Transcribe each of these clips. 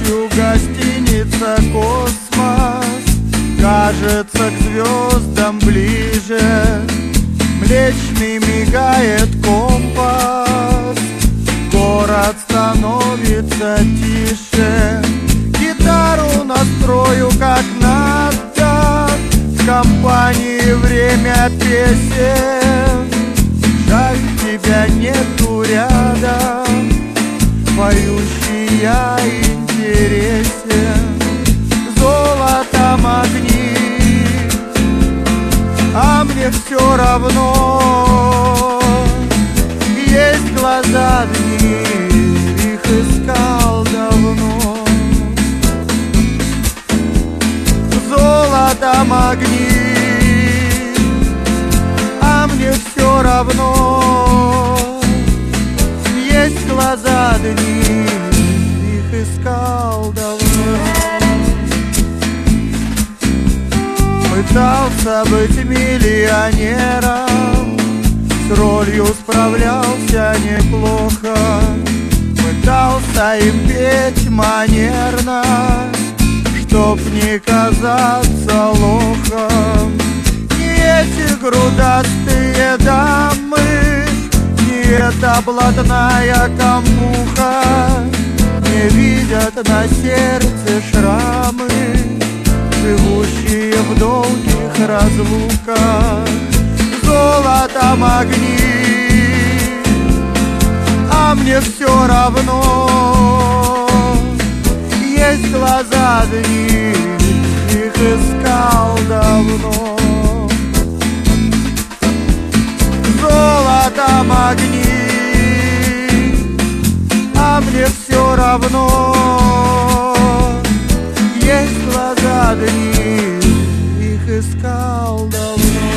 Ночью гостиница «Космос» кажется к звездам ближе. Млечный мигает компас, город становится тише. Гитару настрою как надо, в компании время песен. Жаль, тебя нету рядом, поющий я интересен. Золотом огни, а мне все равно. Есть глаза дни, их искал давно. Золотом огни, а мне все равно. Есть глаза дни, их искал давно. Пытался быть миллионером, с ролью справлялся неплохо. Пытался им петь манерно, чтоб не казаться лохом. Не эти грудастые дамы, не эта блатная кампуха не видят на сердце шрамы, живущие в долгих разлуках. Золотом огни, а мне все равно. Есть глаза дни, их искал давно. Золотом огни, а мне все равно. Есть глаза дни, их искал давно.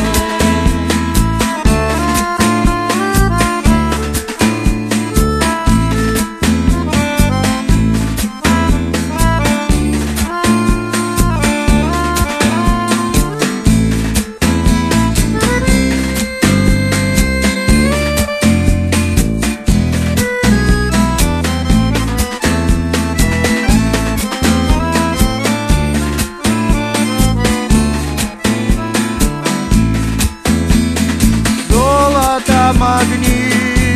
Огни,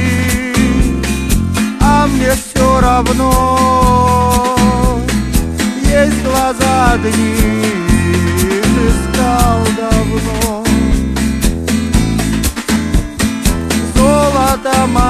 а мне все равно. Есть глаза дни, их искал давно. Золотом